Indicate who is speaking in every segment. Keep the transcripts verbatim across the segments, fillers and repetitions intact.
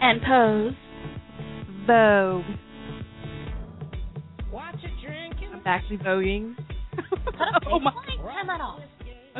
Speaker 1: And pose.
Speaker 2: Vogue. I'm back to voguing.
Speaker 1: Oh my.
Speaker 3: Turn that off.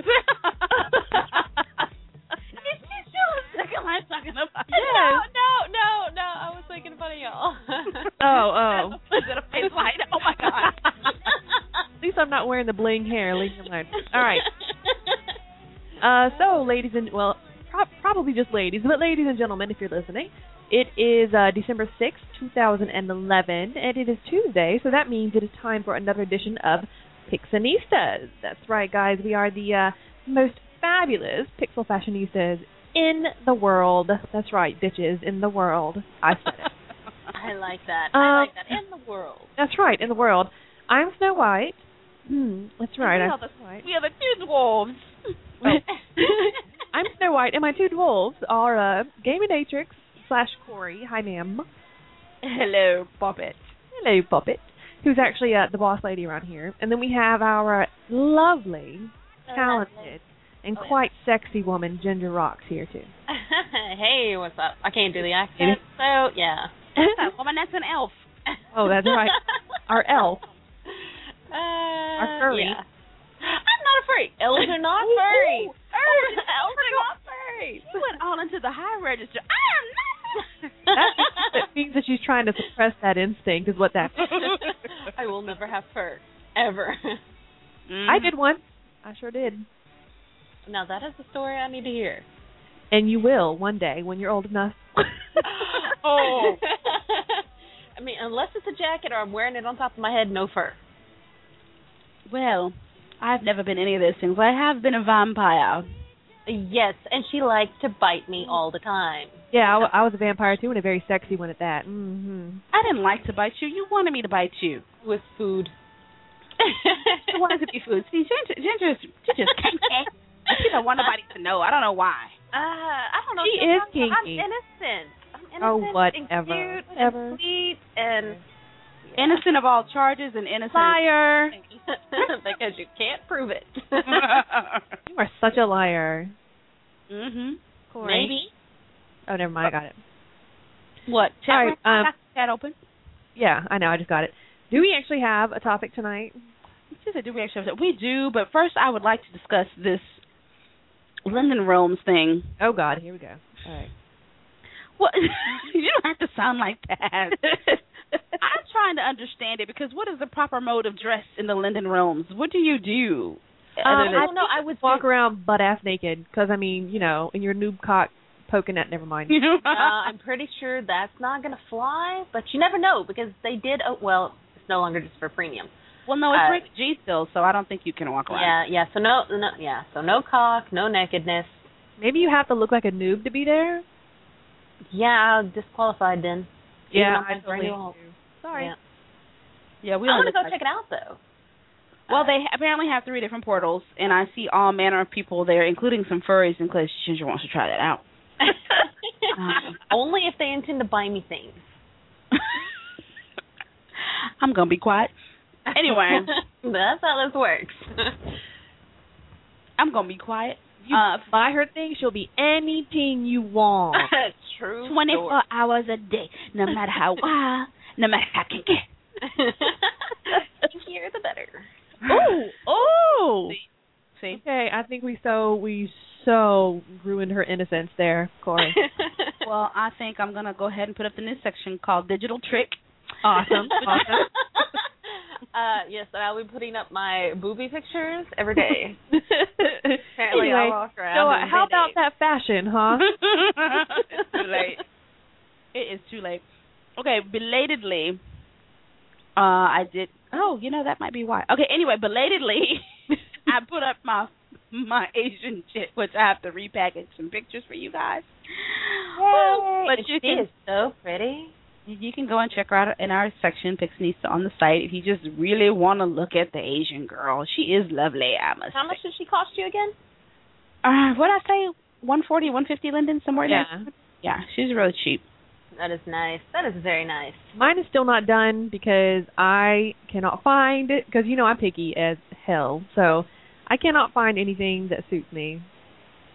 Speaker 1: I'm talking about.
Speaker 3: Yes. No, no, no, no. I was making fun of y'all.
Speaker 2: Oh, oh.
Speaker 1: Is it a face light? Oh my god.
Speaker 2: At least I'm not wearing the bling hair. Leave me alone. All right. Uh, so, ladies and, well, pro- probably just ladies, but ladies and gentlemen, if you're listening, it is uh, December sixth, twenty eleven, and it is Tuesday, so that means it is time for another edition of Pixonistas. That's right, guys. We are the uh, most fabulous pixel fashionistas in the world. That's right, bitches, in the world. I said it.
Speaker 3: I like that.
Speaker 2: Um,
Speaker 3: I like that. In the world.
Speaker 2: That's right, in the world. I'm Snow White. Hmm, that's right.
Speaker 1: We
Speaker 2: I'm
Speaker 1: are the,
Speaker 2: Snow White.
Speaker 1: we are the two dwarves.
Speaker 2: I'm Snow White, and my two dwarves are uh, Gaminatrix slash Corey. Hi, ma'am.
Speaker 1: Hello, Puppet.
Speaker 2: Hello, Puppet, who's actually uh, the boss lady around here. And then we have our uh, lovely, talented, and
Speaker 3: oh, yeah.
Speaker 2: quite sexy woman, Ginger Rocks, here, too.
Speaker 3: Hey, what's up? I can't do the accent, so yeah.
Speaker 1: That woman, that's an elf.
Speaker 2: Oh, that's right. Our elf.
Speaker 3: Uh,
Speaker 2: Our furry.
Speaker 3: Yeah. I'm not a furry. Elves are not furry. Elves are not furry.
Speaker 1: You went all into the high register. I am not.
Speaker 2: That means that she's trying to suppress that instinct, is what that means.
Speaker 3: I will never have fur. Ever.
Speaker 1: Mm.
Speaker 2: I did one. I sure did.
Speaker 3: Now that is the story I need to hear.
Speaker 2: And you will one day when you're old enough.
Speaker 3: Oh. I mean, unless it's a jacket or I'm wearing it on top of my head, no fur.
Speaker 1: Well, I've never been any of those things. I have been a vampire.
Speaker 3: Yes, and she likes to bite me all the time.
Speaker 2: Yeah, I, w- I was a vampire too, and a very sexy one at that. Mm-hmm.
Speaker 1: I didn't like to bite you. You wanted me to bite you.
Speaker 3: With food.
Speaker 1: It wanted to be food. See, Ginger, Ginger's, Ginger's kinky. She don't want nobody to know. I don't know why.
Speaker 3: Uh, I don't know.
Speaker 2: She
Speaker 3: Sometimes
Speaker 2: is kinky.
Speaker 3: I'm innocent. I'm innocent
Speaker 2: Oh, whatever.
Speaker 3: and cute
Speaker 2: Whatever.
Speaker 3: and sweet and... Yeah.
Speaker 1: Innocent of all charges and innocent.
Speaker 2: Liar.
Speaker 3: Because you can't prove it.
Speaker 2: You are such a liar.
Speaker 1: Mm-hmm.
Speaker 2: Corey.
Speaker 3: Maybe.
Speaker 2: Oh, never mind. I got it.
Speaker 1: What? Chat,
Speaker 2: All right, um,
Speaker 1: got the chat open?
Speaker 2: Yeah, I know. I just got it. Do we actually have a topic tonight?
Speaker 1: She said, do we actually have, we do, but first I would like to discuss this Lyndon Rome's thing.
Speaker 2: Oh, God. Here we go. All right.
Speaker 1: What? You don't have to sound like that. I'm trying to understand it, because what is the proper mode of dress in the Lyndon Rome's? What do you do?
Speaker 2: Um,
Speaker 3: I don't know. I would
Speaker 2: walk around butt-ass naked, because, I mean, you know, in your noob cock poking at, never mind.
Speaker 3: uh, I'm pretty sure that's not going to fly, but you never know, because they did, oh, well, it's no longer just for premium.
Speaker 1: Well, no, it's
Speaker 3: Uh,
Speaker 1: rated G still, so I don't think you can walk around.
Speaker 3: Yeah, yeah, so no, no, yeah, so no cock, no nakedness.
Speaker 2: Maybe you have to look like a noob to be there?
Speaker 3: Yeah, disqualified then.
Speaker 2: Yeah,
Speaker 3: Even
Speaker 2: I
Speaker 3: on
Speaker 2: totally
Speaker 3: radio.
Speaker 2: do. Sorry.
Speaker 3: Yeah.
Speaker 1: Yeah, we
Speaker 3: I
Speaker 1: don't
Speaker 3: want to go
Speaker 1: look
Speaker 3: check it out, though.
Speaker 1: Well,
Speaker 3: Uh,
Speaker 1: they apparently have three different portals, and I see all manner of people there, including some furries, in case Ginger wants to try that out. um,
Speaker 3: Only if they intend to buy me things.
Speaker 1: I'm going to be quiet. Anyway.
Speaker 3: That's how this works.
Speaker 1: I'm going to be quiet.
Speaker 2: You
Speaker 1: Uh,
Speaker 2: buy her things, she'll be anything you want.
Speaker 3: True.
Speaker 1: twenty-four hours a day, no matter how wild, no matter how can get.
Speaker 3: The hear the better.
Speaker 1: Oh, oh. See?
Speaker 2: Okay, I think we so we so ruined her innocence there, Corey.
Speaker 1: Well, I think I'm going to go ahead and put up the news section called Digital Trick.
Speaker 2: Awesome. Awesome.
Speaker 3: Uh, yes, I'll be putting up my booby pictures every day. Apparently,
Speaker 2: Anyway,
Speaker 3: I'll walk
Speaker 2: so
Speaker 3: around.
Speaker 2: uh,
Speaker 3: and
Speaker 2: how
Speaker 3: they
Speaker 2: about
Speaker 3: date.
Speaker 2: that fashion, huh?
Speaker 1: It's too late. It is too late. Okay, belatedly, uh, I did. Oh, you know that might be why. Okay, anyway, belatedly, I put up my my Asian chick, which I have to repackage some pictures for you guys.
Speaker 3: Well,
Speaker 1: but
Speaker 3: she
Speaker 1: you can
Speaker 3: is so pretty.
Speaker 1: you can go and check her out in our section, Pixnista, on the site if you just really want to look at the Asian girl. She is lovely, I must
Speaker 3: How
Speaker 1: say.
Speaker 3: much did she cost you again?
Speaker 1: Uh, what did I say? one forty, one fifty, Lyndon, somewhere
Speaker 2: Yeah.
Speaker 1: there. Yeah, she's really cheap.
Speaker 3: That is nice. That is very nice.
Speaker 2: Mine is still not done because I cannot find it, because, you know, I'm picky as hell, so I cannot find anything that suits me.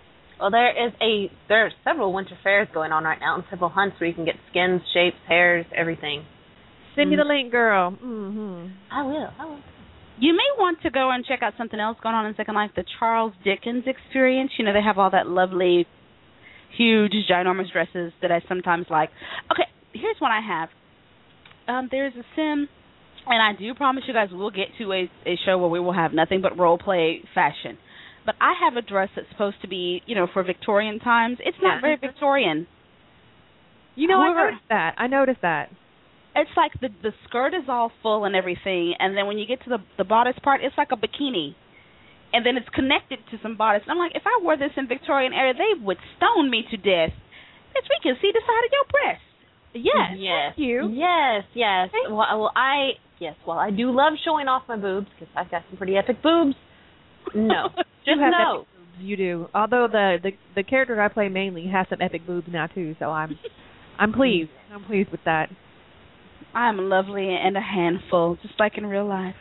Speaker 3: Well, there is a there are several winter fairs going on right now, and several hunts where you can get skins, shapes, hairs, everything.
Speaker 2: Send me the link, girl. Mm-hmm.
Speaker 3: I will. I will.
Speaker 1: You may want to go and check out something else going on in Second Life, the Charles Dickens experience. You know, they have all that lovely, huge, ginormous dresses that I sometimes like. Okay, here's what I have. Um, there's a sim, and I do promise you guys we'll get to a, a show where we will have nothing but role play fashion. But I have a dress that's supposed to be, you know, for Victorian times. It's not
Speaker 2: Yeah.
Speaker 1: very Victorian.
Speaker 2: You know,
Speaker 1: However,
Speaker 2: I noticed that. I noticed that.
Speaker 1: It's like the the skirt is all full and everything, and then when you get to the the bodice part, it's like a bikini, and then it's connected to some bodice. And I'm like, if I wore this in Victorian era, they would stone me to death. Bitch, we can see the side of your breast.
Speaker 2: Yes.
Speaker 3: Yes.
Speaker 2: Thank you.
Speaker 3: Yes. Yes. Well, well, I yes. Well, I do love showing off my boobs because I've got some pretty epic boobs. No,
Speaker 2: You
Speaker 3: just
Speaker 2: have
Speaker 3: no.
Speaker 2: epic boobs. You do. Although the, the the character I play mainly has some epic boobs now too, so I'm I'm pleased. I'm pleased with that.
Speaker 1: I'm lovely and a handful, just like in real life.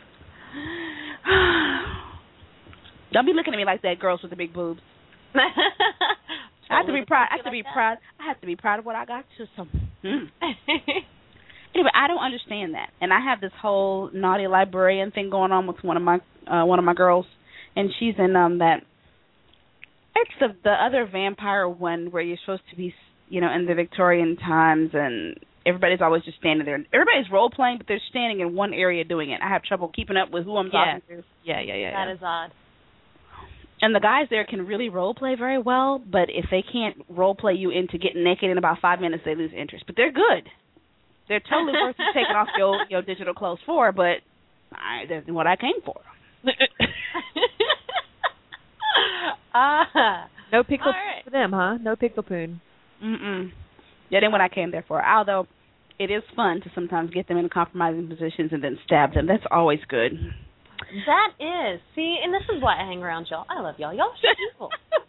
Speaker 1: Don't be looking at me like that, girls with the big boobs. I have to be proud. I have to be proud. I have to be proud of what I got to. So, mm. Anyway, I don't understand that, and I have this whole naughty librarian thing going on with one of my uh, one of my girls, and she's in um that. It's the the other vampire one where you're supposed to be, you know, in the Victorian times, and everybody's always just standing there. Everybody's role playing, but they're standing in one area doing it. I have trouble keeping up with who I'm
Speaker 2: Yeah.
Speaker 1: talking to.
Speaker 2: Yeah, yeah, yeah.
Speaker 3: That
Speaker 2: yeah.
Speaker 3: is odd.
Speaker 1: And the guys there can really role play very well, but if they can't role play you into getting naked in about five minutes, they lose interest. But they're good. They're totally worth you taking off your your digital clothes for, but I, that's what I came for.
Speaker 3: Ah.
Speaker 2: No pixel
Speaker 3: All right.
Speaker 2: poon for them, huh? No pixel poon.
Speaker 1: Mm-mm. That ain't what I came there for. Although it is fun to sometimes get them in compromising positions and then stab them. That's always good.
Speaker 3: That is. See, and this is why I hang around y'all. I love y'all. Y'all are people.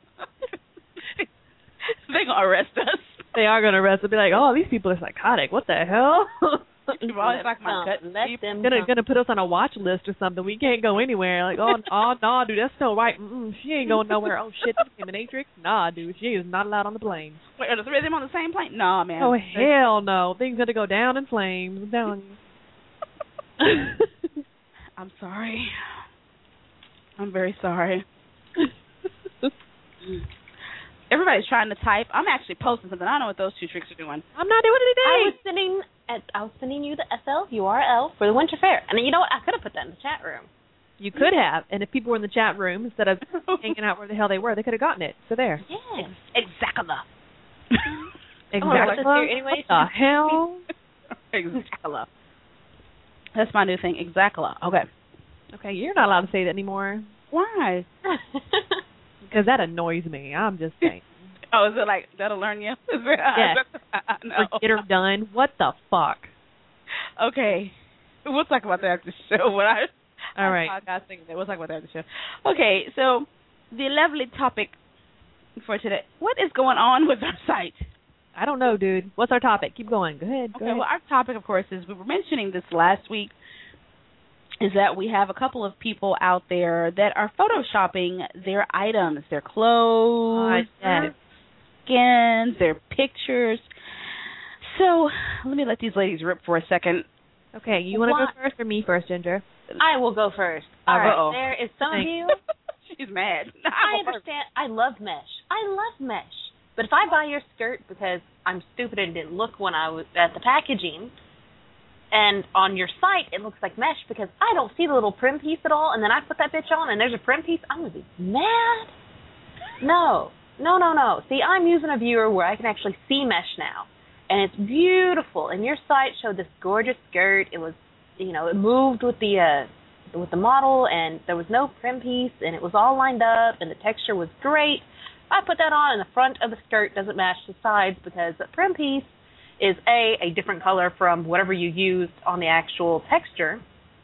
Speaker 1: They're going to arrest us.
Speaker 2: They are going to arrest. They'll be like, oh, these people are psychotic. What the hell?
Speaker 1: You've always like my gut.
Speaker 3: Let them
Speaker 2: gonna
Speaker 3: come.
Speaker 2: gonna put us on a watch list or something. We can't go anywhere. Like, oh, oh no, dude, that's no right. Mm-mm, she ain't going nowhere. Oh shit, this Dominatrix? Nah, dude, she is not allowed on the plane.
Speaker 1: Wait, are the three of them on the same plane? Nah, man.
Speaker 2: Oh hell no, things gonna go down in flames. I'm telling you.
Speaker 1: I'm sorry. I'm very sorry. Everybody's trying to type. I'm actually posting something. I don't know what those two tricks are doing.
Speaker 2: I'm not doing
Speaker 3: I
Speaker 2: anything.
Speaker 3: was sending at, I was sending you the S L U R L for the Winter Fair, and you know what? I could have put that in the chat room.
Speaker 2: You could have, and if people were in the chat room instead of hanging out where the hell they were, they could have gotten it. So there.
Speaker 3: Yes.
Speaker 1: Exactly.
Speaker 2: Exactly.
Speaker 3: put this here anyway.
Speaker 2: What the hell?
Speaker 1: Exactly. That's my new thing. Exactly. Okay.
Speaker 2: Okay, you're not allowed to say that anymore
Speaker 1: Why?
Speaker 2: because that annoys me. I'm just saying.
Speaker 1: Oh, is it like that'll learn you?
Speaker 2: Yes.
Speaker 1: No.
Speaker 2: Or get her done. What the fuck?
Speaker 1: Okay. We'll talk about that after the show. What I
Speaker 2: All right.
Speaker 1: I was thinking that. We'll talk about that after the show. Okay, so the lovely topic for today. What is going on with our site?
Speaker 2: I don't know, dude. What's our topic? Keep going. Go ahead. Go
Speaker 1: Okay,
Speaker 2: ahead.
Speaker 1: well, our topic, of course, is we were mentioning this last week, is that we have a couple of people out there that are photoshopping their items, their clothes,
Speaker 2: Uh, yes.
Speaker 1: their skins, their pictures. So let me let these ladies rip for a second.
Speaker 2: Okay, you want to
Speaker 3: What?
Speaker 2: go first or me first, Ginger?
Speaker 3: I will go first. All right.
Speaker 1: Uh-oh.
Speaker 3: There is some of
Speaker 2: Thanks.
Speaker 3: you.
Speaker 1: She's mad.
Speaker 3: I understand. I love mesh. I love mesh. But if I buy your skirt because I'm stupid and didn't look when I was at the packaging, and on your site it looks like mesh because I don't see the little prim piece at all, and then I put that bitch on and there's a prim piece, I'm going to be mad. No. No, no, no. See, I'm using a viewer where I can actually see mesh now. And it's beautiful. And your site showed this gorgeous skirt. It was, you know, it moved with the uh, with the model, and there was no prim piece, and it was all lined up, and the texture was great. I put that on, and the front of the skirt doesn't match the sides because the prim piece is, A, a different color from whatever you used on the actual texture,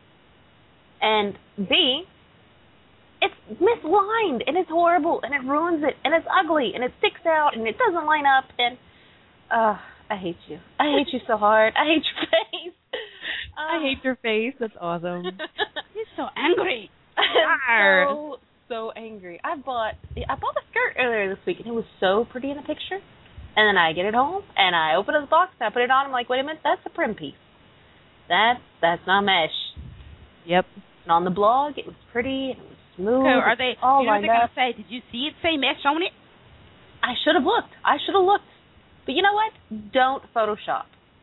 Speaker 3: and B, it's mislined, and it's horrible, and it ruins it, and it's ugly, and it sticks out, and it doesn't line up, and uh, I hate you. I hate you so hard. I hate your face. Uh,
Speaker 2: I hate your face. That's awesome.
Speaker 1: He's so angry.
Speaker 3: I'm so so angry. I bought I bought a skirt earlier this week, and it was so pretty in the picture. And then I get it home, and I open up the box, and I put it on. I'm like, wait a minute, that's a prim piece. That's that's not mesh.
Speaker 2: Yep.
Speaker 3: And on the blog, it was pretty, and it was smooth.
Speaker 1: So are they?
Speaker 3: all
Speaker 1: you know what
Speaker 3: lined
Speaker 1: they're
Speaker 3: up.
Speaker 1: gonna say? Did you see it say mesh on it?
Speaker 3: I should have looked. I should have looked. But you know what? Don't Photoshop.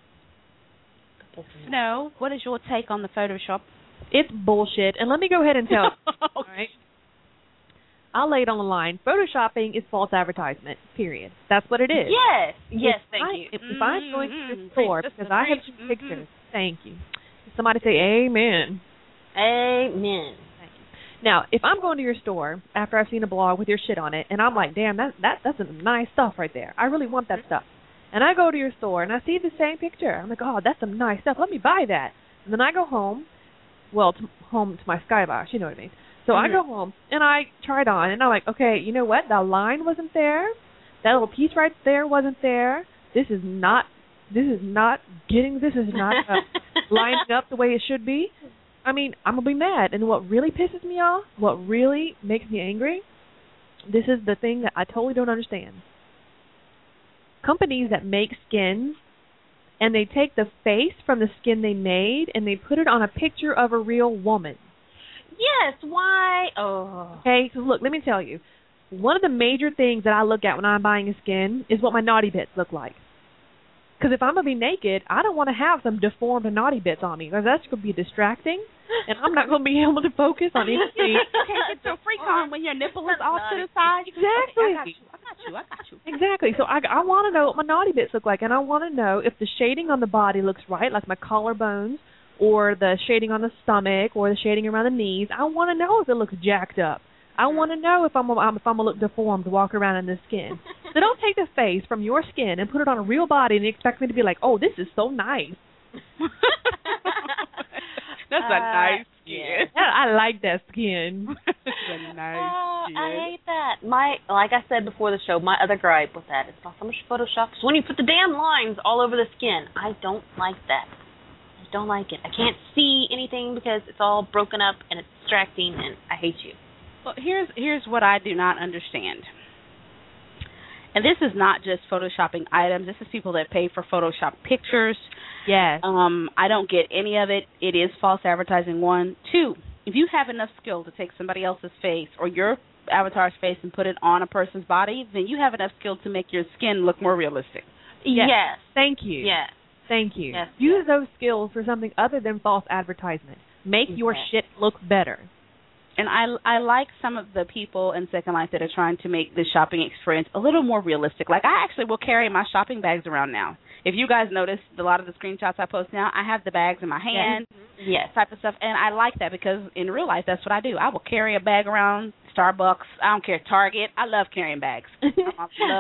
Speaker 1: No. What is your take on the Photoshop?
Speaker 2: It's bullshit. And let me go ahead and tell you. All right. I'll lay it on the line. Photoshopping is false advertisement, period. That's what it is.
Speaker 3: Yes. Yes,
Speaker 2: If
Speaker 3: thank
Speaker 2: I,
Speaker 3: you.
Speaker 2: If, if I'm going to
Speaker 1: Mm-hmm.
Speaker 2: the store,
Speaker 1: Preach,
Speaker 2: because I have
Speaker 1: preach.
Speaker 2: some pictures, thank you. Somebody say amen.
Speaker 3: Amen.
Speaker 2: Now, if I'm going to your store after I've seen a blog with your shit on it, and I'm like, damn, that, that that's some nice stuff right there. I really want that stuff. And I go to your store, and I see the same picture. I'm like, oh, that's some nice stuff. Let me buy that. And then I go home, well, to, home to my skybox, you know what I mean. So
Speaker 3: Mm-hmm.
Speaker 2: I go home, and I try it on, and I'm like, okay, you know what? That line wasn't there. That little piece right there wasn't there. This is not, this is not getting, this is not uh, lining up the way it should be. I mean, I'm going to be mad. And what really pisses me off, what really makes me angry, this is the thing that I totally don't understand. Companies that make skins, and they take the face from the skin they made, and they put it on a picture of a real woman.
Speaker 3: Yes, why? Oh.
Speaker 2: Okay, so look, let me tell you. One of the major things that I look at when I'm buying a skin is what my naughty bits look like. Because if I'm going to be naked, I don't want to have some deformed naughty bits on me, because that's going to be distracting, and I'm not going to be able to focus on anything.
Speaker 1: You can't get your freak on when your nipple is off to the side.
Speaker 2: Exactly.
Speaker 1: Okay, I got you. I got you. I got you.
Speaker 2: Exactly. So I, I want to know what my naughty bits look like, and I want to know if the shading on the body looks right, like my collarbones, or the shading on the stomach, or the shading around the knees. I want to know if it looks jacked up. I want to know if I'm if I'm gonna look deformed to walk around in this skin. So don't take the face from your skin and put it on a real body and expect me to be like, oh, this is so nice.
Speaker 1: That's a
Speaker 3: Uh,
Speaker 1: nice
Speaker 3: yeah.
Speaker 1: skin.
Speaker 2: Yeah, I like that skin.
Speaker 1: That's a nice
Speaker 3: Uh,
Speaker 1: skin.
Speaker 3: I hate that. My, like I said before the show, my other gripe with that, it's not so much Photoshop. It's when you put the damn lines all over the skin. I don't like that. I don't like it. I can't see anything because it's all broken up and it's distracting, and I hate you.
Speaker 1: Well, here's here's what I do not understand. And this is not just photoshopping items. This is people that pay for Photoshop pictures.
Speaker 2: Yes.
Speaker 1: Um, I don't get any of it. It is false advertising, one. Two, if you have enough skill to take somebody else's face or your avatar's face and put it on a person's body, then you have enough skill to make your skin look more realistic.
Speaker 2: Yes.
Speaker 3: Yes.
Speaker 2: Thank you.
Speaker 3: Yes.
Speaker 2: Thank you.
Speaker 3: Yes,
Speaker 2: Use
Speaker 3: yes.
Speaker 2: those skills for something other than false advertisement. Make your
Speaker 3: Yes.
Speaker 2: shit look better.
Speaker 1: And I, I like some of the people in Second Life that are trying to make the shopping experience a little more realistic. Like, I actually will carry my shopping bags around now. If you guys notice, a lot of the screenshots I post now, I have the bags in my hand,
Speaker 3: Yes.
Speaker 1: type of stuff. And I like that because in real life, that's what I do. I will carry a bag around Starbucks. I don't care, Target. I love carrying bags. I love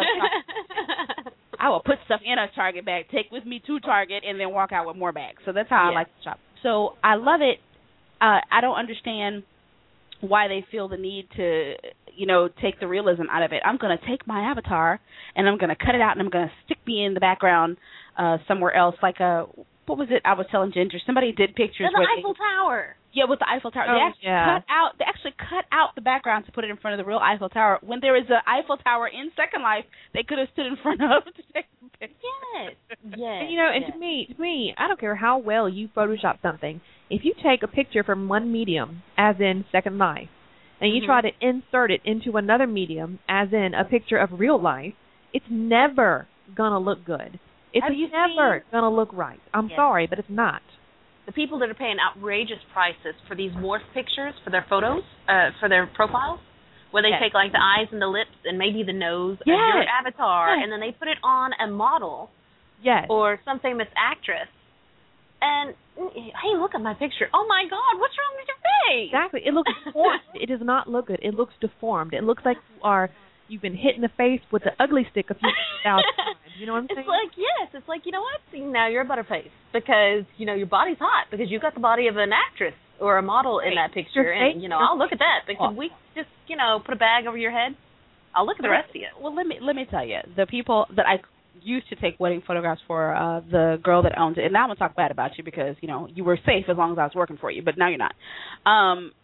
Speaker 1: I will put stuff in a Target bag, take with me to Target, and then walk out with more bags. So that's how I
Speaker 3: Yes.
Speaker 1: like to shop. So I love it. Uh, I don't understand why they feel the need to, you know, take the realism out of it. I'm going to take my avatar, and I'm going to cut it out, and I'm going to stick me in the background uh, somewhere else. Like, a, what was it I was telling Ginger? Somebody did pictures
Speaker 3: The
Speaker 1: where
Speaker 3: Eiffel
Speaker 1: they,
Speaker 3: Tower.
Speaker 1: yeah, with the Eiffel Tower.
Speaker 2: Oh,
Speaker 1: they actually
Speaker 2: yeah.
Speaker 1: cut out. They actually cut out the background to put it in front of the real Eiffel Tower. When there is an Eiffel Tower in Second Life, they could have stood in front of to take the picture.
Speaker 3: Yes. Yes.
Speaker 2: And, you know, and
Speaker 3: yes.
Speaker 2: to me, to me, I don't care how well you Photoshop something. If you take a picture from one medium, as in Second Life, and you
Speaker 3: Mhm.
Speaker 2: try to insert it into another medium, as in a picture of real life, it's never gonna look good. It's
Speaker 3: Have you
Speaker 2: never
Speaker 3: seen-
Speaker 2: gonna look right. I'm
Speaker 3: Yes.
Speaker 2: sorry, but it's not.
Speaker 3: The people that are paying outrageous prices for these morph pictures for their photos, uh, for their profiles, where they
Speaker 1: Yes.
Speaker 3: take like the eyes and the lips and maybe the nose of
Speaker 2: Yes.
Speaker 3: your avatar,
Speaker 2: Yes.
Speaker 3: and then they put it on a model
Speaker 2: Yes.
Speaker 3: or some famous actress. And hey, look at my picture. Oh my God, what's wrong with your face?
Speaker 2: Exactly. It looks deformed. It does not look good. It looks deformed. It looks like you are you've been hit in the face with the ugly stick a few thousand times. You know what I'm saying?
Speaker 3: It's like, yes, it's like, you know what? Now you're a butterface because, you know, your body's hot because you've got the body of an actress or a model in that picture.
Speaker 2: Your
Speaker 3: And,
Speaker 2: face-
Speaker 3: you know,
Speaker 2: your
Speaker 3: I'll look at that. But
Speaker 2: Oh.
Speaker 3: can we just, you know, put a bag over your head? I'll look at the rest of you.
Speaker 1: Well, let me let me tell you, the people that I used to take wedding photographs for, uh, the girl that owns it, and now I'm gonna talk bad about you because you know you were safe as long as I was working for you, but now you're not. Um,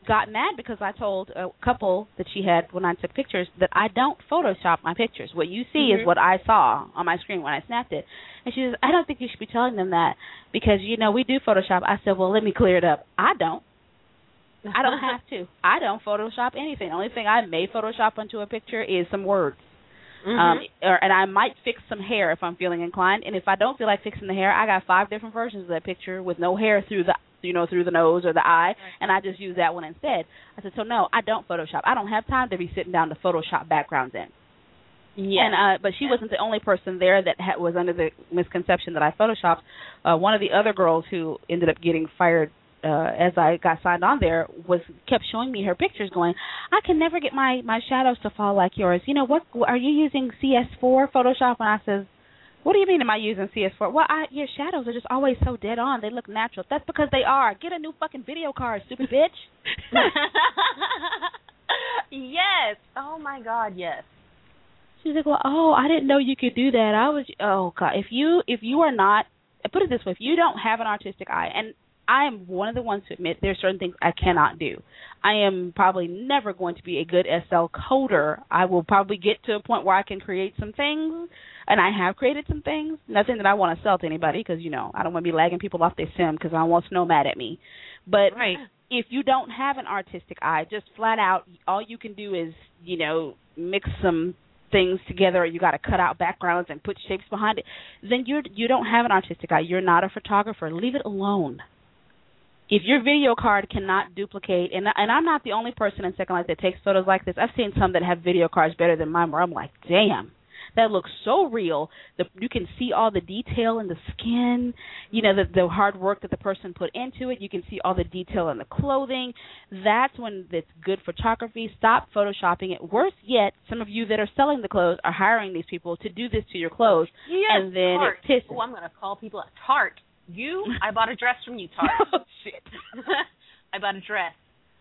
Speaker 1: got mad because I told a couple that she had when I took pictures that I don't Photoshop my pictures. What you see
Speaker 3: mm-hmm.
Speaker 1: is what I saw on my screen when I snapped it. And she says, I don't think you should be telling them that because, you know, we do Photoshop. I said, well, let me clear it up. I don't. I don't have to. I don't Photoshop anything. The only thing I may Photoshop onto a picture is some words. Mm-hmm. Um, or, and I might fix some hair if I'm feeling inclined. And if I don't feel like fixing the hair, I got five different versions of that picture with no hair through the, you know, through the nose or the eye, and I just use that one instead. I said, so no, I don't Photoshop. I don't have time to be sitting down to Photoshop backgrounds in.
Speaker 3: Yeah.
Speaker 1: And uh, but she wasn't the only person there that ha- was under the misconception that I Photoshopped. Uh, one of the other girls who ended up getting fired uh, as I got signed on there was kept showing me her pictures, going, I can never get my, my shadows to fall like yours. You know, what are you using C S four Photoshop? And I says, what do you mean am I using C S four? Well, I, your shadows are just always so dead on. They look natural. That's because they are. Get a new fucking video card, stupid bitch.
Speaker 3: Yes. Oh, my God, yes.
Speaker 1: She's like, well, oh, I didn't know you could do that. I was, oh, God. If you, if you are not, put it this way, if you don't have an artistic eye, and I am one of the ones to admit there are certain things I cannot do. I am probably never going to be a good S L coder. I will probably get to a point where I can create some things, and I have created some things. Nothing that I want to sell to anybody because, you know, I don't want to be lagging people off their sim because I want Snow mad at me. But
Speaker 2: right.
Speaker 1: if you don't have an artistic eye, just flat out, all you can do is, you know, mix some things together, or you got to cut out backgrounds and put shapes behind it, then you're, you don't have an artistic eye. You're not a photographer. Leave it alone. If your video card cannot duplicate, and and I'm not the only person in Second Life that takes photos like this. I've seen some that have video cards better than mine where I'm like, damn, that looks so real. The, you can see all the detail in the skin, you know, the, the hard work that the person put into it. You can see all the detail in the clothing. That's when it's good photography. Stop Photoshopping it. Worse yet, some of you that are selling the clothes are hiring these people to do this to your clothes,
Speaker 3: yes,
Speaker 1: and then
Speaker 3: Tarte.
Speaker 1: it pisses.
Speaker 3: Oh, I'm going to call people a Tarte. You, I bought a dress from you, Tarte.
Speaker 1: Oh, shit.
Speaker 3: I bought a dress.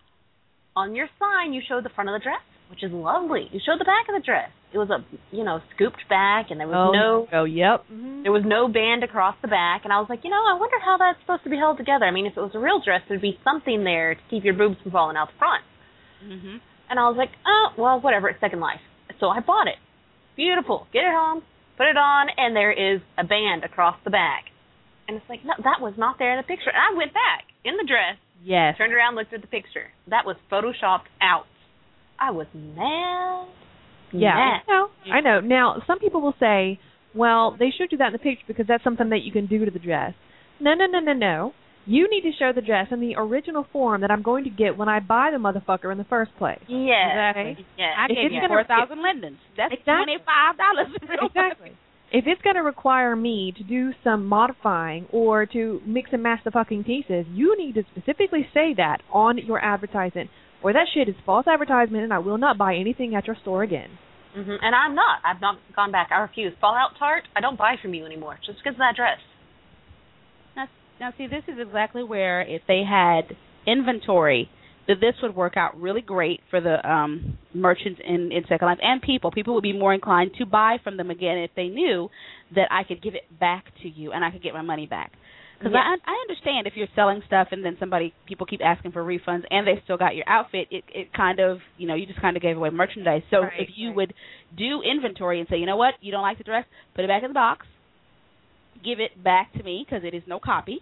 Speaker 3: On your sign, you showed the front of the dress, which is lovely. You showed the back of the dress. It was a, you know, scooped back, and there was
Speaker 2: oh,
Speaker 3: no...
Speaker 2: Oh, yep. Mm-hmm.
Speaker 3: There was no band across the back, and I was like, you know, I wonder how that's supposed to be held together. I mean, if it was a real dress, there'd be something there to keep your boobs from falling out the front.
Speaker 1: Mm-hmm.
Speaker 3: And I was like, oh, well, whatever, it's Second Life. So I bought it. Beautiful. Get it home, put it on, and there is a band across the back. And it's like, no, that was not there in the picture. And I went back in the dress,
Speaker 2: yes.
Speaker 3: turned around, looked at the picture. That was Photoshopped out. I was mad.
Speaker 2: Yeah,
Speaker 3: mad.
Speaker 2: I know. I know. Now, some people will say, well, they should do that in the picture because that's something that you can do to the dress. No, no, no, no, no. You need to show the dress in the original form that I'm going to get when I buy the motherfucker in the first place.
Speaker 3: Yeah.
Speaker 1: Exactly.
Speaker 3: Yeah.
Speaker 1: I
Speaker 2: If
Speaker 1: gave
Speaker 2: it's
Speaker 1: you
Speaker 2: gonna-
Speaker 1: four thousand lindens. That's
Speaker 2: Exactly.
Speaker 1: twenty-five dollars.
Speaker 2: Exactly. If it's going to require me to do some modifying or to mix and match the fucking pieces, you need to specifically say that on your advertisement, or that shit is false advertisement and I will not buy anything at your store again.
Speaker 3: Mm-hmm. And I'm not. I've not gone back. I refuse. Fallout Tarte, I don't buy from you anymore just because of that dress.
Speaker 1: Now, now, see, this is exactly where if they had inventory, that this would work out really great for the um, merchants in, in Second Life and people. People would be more inclined to buy from them again if they knew that I could give it back to you and I could get my money back. Because
Speaker 3: yes.
Speaker 1: I, I understand if you're selling stuff and then somebody, people keep asking for refunds and they still got your outfit, it, it kind of, you know, you just kind of gave away merchandise. So
Speaker 3: right,
Speaker 1: if you
Speaker 3: right.
Speaker 1: would do inventory and say, you know what, you don't like the dress, put it back in the box, give it back to me because it is no copy,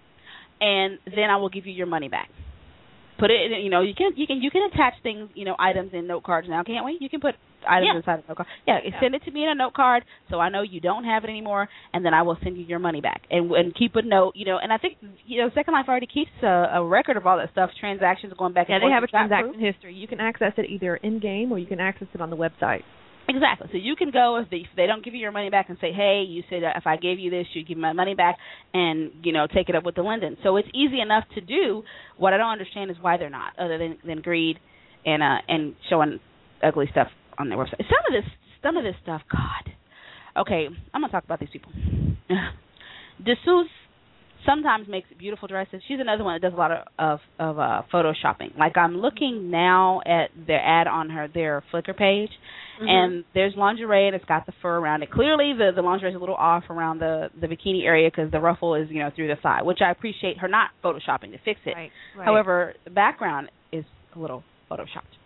Speaker 1: and then I will give you your money back. Put it in, you know, you can you can you can attach things, you know, items in note cards now, can't we? You can put items
Speaker 3: yeah.
Speaker 1: inside a note card. Yeah, yeah, send it to me in a note card so I know you don't have it anymore, and then I will send you your money back. And and keep a note, you know, and I think, you know, Second Life already keeps a, a record of all that stuff, transactions going back
Speaker 2: Yeah,
Speaker 1: and forth.
Speaker 2: they have a
Speaker 1: Chat
Speaker 2: transaction
Speaker 1: proof.
Speaker 2: history. You can access it either in-game or you can access it on the website.
Speaker 1: Exactly. So you can go if they, if they don't give you your money back and say, hey, you said if I gave you this, you'd give me my money back, and, you know, take it up with the Linden. So it's easy enough to do. What I don't understand is why they're not, other than, than greed and uh, and showing ugly stuff on their website. Some of this, some of this stuff, God. Okay, I'm going to talk about these people. Dessous sometimes makes beautiful dresses. She's another one that does a lot of of, of uh, photoshopping. Like I'm looking now at their ad on her their Flickr page, mm-hmm. and there's lingerie and it's got the fur around it. Clearly, the the lingerie is a little off around the the bikini area because the ruffle is, you know, through the thigh, which I appreciate her not photoshopping to fix it.
Speaker 2: Right, right.
Speaker 1: However, the background is a little photoshopped.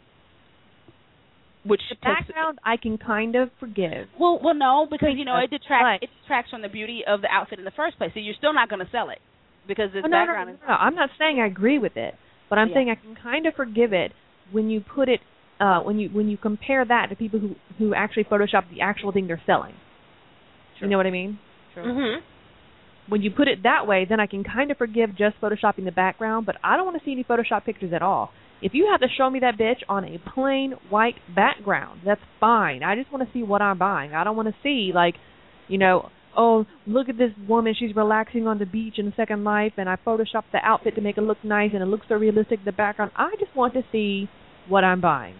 Speaker 1: Which
Speaker 2: the
Speaker 1: takes,
Speaker 2: background I can kind of forgive.
Speaker 1: Well, well, no, because you know it detracts
Speaker 2: But,
Speaker 1: it detracts from the beauty of the outfit in the first place. So you're still not going to sell it because this
Speaker 2: oh, no,
Speaker 1: background
Speaker 2: no,
Speaker 1: is.
Speaker 2: no, no, I'm not saying I agree with it, but I'm
Speaker 1: Yeah.
Speaker 2: saying I can kind of forgive it when you put it uh, when you when you compare that to people who who actually Photoshop the actual thing they're selling.
Speaker 1: Sure.
Speaker 2: You know what I mean?
Speaker 1: Sure.
Speaker 3: Mhm.
Speaker 2: When you put it that way, then I can kind of forgive just photoshopping the background, but I don't want to see any Photoshop pictures at all. If you have to show me that bitch on a plain white background, that's fine. I just want to see what I'm buying. I don't want to see, like, you know, oh, look at this woman. She's relaxing on the beach in Second Life, and I photoshopped the outfit to make it look nice, and it looks so realistic, the background. I just want to see what I'm buying.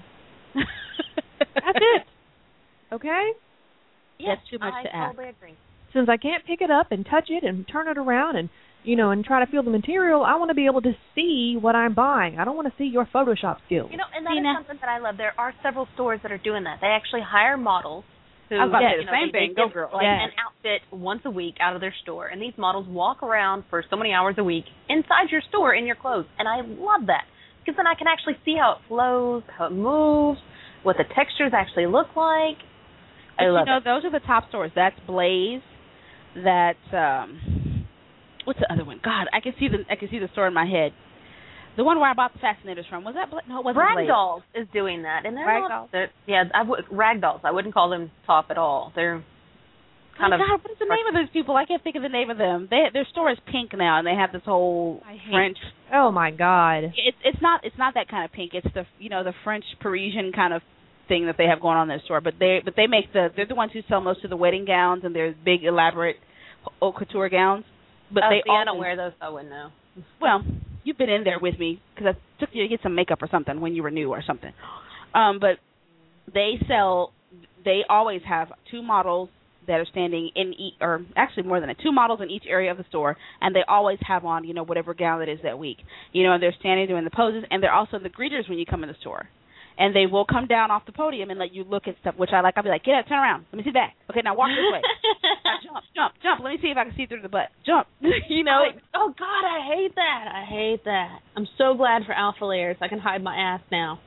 Speaker 2: That's it. Okay?
Speaker 3: Yes,
Speaker 1: That's too much
Speaker 3: I
Speaker 1: to ask.
Speaker 3: totally agree.
Speaker 2: Since I can't pick it up and touch it and turn it around and, you know, and try to feel the material, I want to be able to see what I'm buying. I don't want to see your Photoshop skills.
Speaker 3: You know, and that
Speaker 1: Tina.
Speaker 3: is something that I love. There are several stores that are doing that. They actually hire models who,
Speaker 1: I was about to
Speaker 3: you
Speaker 1: say the
Speaker 3: know,
Speaker 1: same
Speaker 3: they,
Speaker 1: thing.
Speaker 3: they
Speaker 1: Go
Speaker 3: get,
Speaker 1: girl.
Speaker 3: like
Speaker 2: Yes.
Speaker 3: an outfit once a week out of their store, and these models walk around for so many hours a week inside your store in your clothes, and I love that because then I can actually see how it flows, how it moves, what the textures actually look like. I
Speaker 1: But
Speaker 3: love
Speaker 1: you know,
Speaker 3: it.
Speaker 1: those are the top stores. That's Blaze. That's um, what's the other one? God, I can see the I can see the store in my head. The one where I bought the Fascinators from was that? Bla- no, it wasn't Blaze.
Speaker 3: Ragdolls is doing that, and they're
Speaker 1: Ragdolls?
Speaker 3: not. They're, yeah, I would Ragdolls. I wouldn't call them top at all. They're kind
Speaker 1: oh
Speaker 3: of.
Speaker 1: God, what is the name of those people? I can't think of the name of them. They their store is pink now, and they have this whole
Speaker 2: I hate-
Speaker 1: French.
Speaker 2: Oh, my God.
Speaker 1: It's it's not it's not that kind of pink. It's the you know the French Parisian kind of thing that they have going on in their store. But they but they make the they're the ones who sell most of the wedding gowns and their big elaborate haute couture gowns. But
Speaker 3: oh,
Speaker 1: they
Speaker 3: see,
Speaker 1: all
Speaker 3: I don't wear those. So I wouldn't know.
Speaker 1: Well, you've been in there with me because I took you to get some makeup or something when you were new or something. Um, but they sell. They always have two models that are standing in each, or actually more than that, two models in each area of the store, and they always have on, you know, whatever gown it is that week. You know, and they're standing doing the poses, and they're also the greeters when you come in the store. And they will come down off the podium and let you look at stuff, which I like. I'll be like, get up, turn around. Let me see that. Okay, now walk this way. Now jump, jump, jump. Let me see if I can see through the butt. Jump. you know?
Speaker 3: Oh, oh God, I hate that. I hate that. I'm so glad for alpha layers. I can hide my ass now.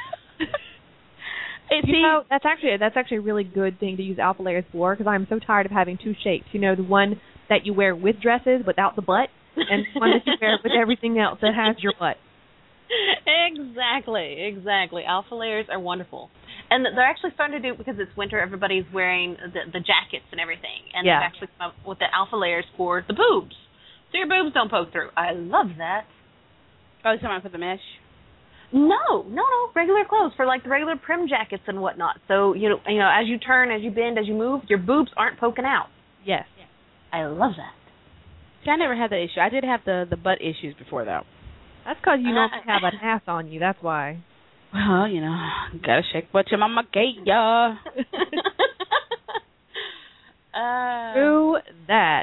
Speaker 1: It,
Speaker 2: You
Speaker 1: see,
Speaker 2: know, that's actually that's actually a really good thing to use alpha layers for because I'm so tired of having two shapes. You know, the one that you wear with dresses without the butt, and the one that you wear with everything else that has your butt.
Speaker 3: Exactly, exactly. Alpha layers are wonderful. And they're actually starting to do, because it's winter, everybody's wearing the, the jackets and everything. And
Speaker 2: Yeah.
Speaker 3: they've actually come up with the alpha layers for the boobs. So your boobs don't poke through. I love that.
Speaker 1: oh, someone for the mesh.
Speaker 3: No, no, no, regular clothes for like the regular prim jackets and whatnot. So, you know, you know, as you turn, as you bend, as you move, your boobs aren't poking out.
Speaker 2: Yes.
Speaker 3: I love that.
Speaker 1: See, I never had that issue. I did have the, the butt issues before, though.
Speaker 2: That's because you don't
Speaker 3: Uh,
Speaker 2: have an ass on you. That's why.
Speaker 1: Well, you know, gotta shake what your mama gave ya.
Speaker 3: uh,
Speaker 2: Do that.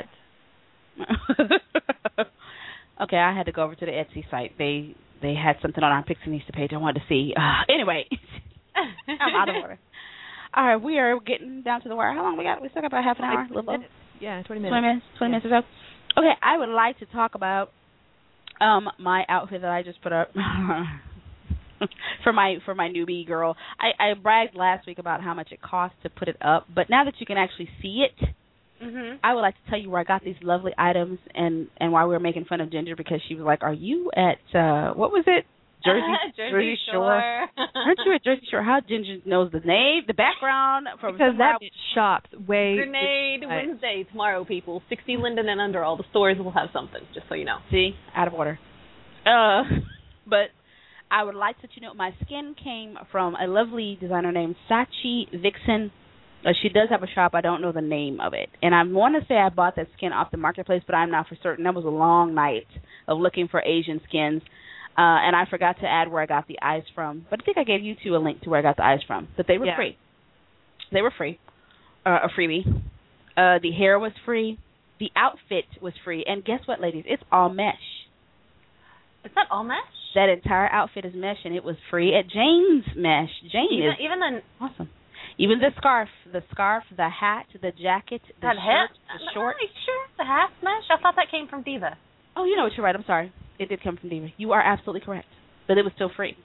Speaker 1: Okay, I had to go over to the Etsy site. They they had something on our Pixinista page I wanted to see. Uh, anyway, I'm out of order. All right, we are getting down to the wire. How long we got? We still got about half an hour. A little over.
Speaker 2: Yeah, twenty minutes.
Speaker 1: twenty minutes. Twenty minutes or so. Okay, I would like to talk about um my outfit that I just put up for my for my newbie girl. I, I bragged last week about how much it cost to put it up, but now that you can actually see it,
Speaker 3: mm-hmm.
Speaker 1: I would like to tell you where I got these lovely items and and why we were making fun of Ginger because she was like, "Are you at uh what was it? Jersey
Speaker 3: Jersey,
Speaker 1: Jersey Shore? Aren't you at Jersey Shore? How Ginger knows the name, the background from
Speaker 2: Because
Speaker 1: somewhere
Speaker 2: that bitch shops way.
Speaker 3: Grenade
Speaker 2: Right.
Speaker 3: Wednesday tomorrow, people. sixty Linden and under, all the stores will have something, just so you know.
Speaker 1: See, out of order. Uh, but I would like to let you know my skin came from a lovely designer named Sachi Vixen. Uh, she does have a shop. I don't know the name of it. And I want to say I bought that skin off the marketplace, but I'm not for certain. That was a long night of looking for Asian skins. Uh, and I forgot to add where I got the eyes from. But I think I gave you two a link to where I got the eyes from. But they were
Speaker 2: Yeah.
Speaker 1: free. They were free. Uh, a freebie. Uh, the hair was free. The outfit was free. And guess what, ladies? It's all mesh.
Speaker 3: Is that all mesh?
Speaker 1: That entire outfit is mesh, and it was free at Jane's Mesh. Jane
Speaker 3: Even,
Speaker 1: is
Speaker 3: even the
Speaker 1: awesome. Even the scarf, the scarf, the hat, the jacket, the
Speaker 3: that hat,
Speaker 1: shirt, the shorts.
Speaker 3: Are you sure the half mesh? I thought that came from Diva.
Speaker 1: Oh, you know what? You're right. I'm sorry. It did come from Diva. You are absolutely correct. but it was still free.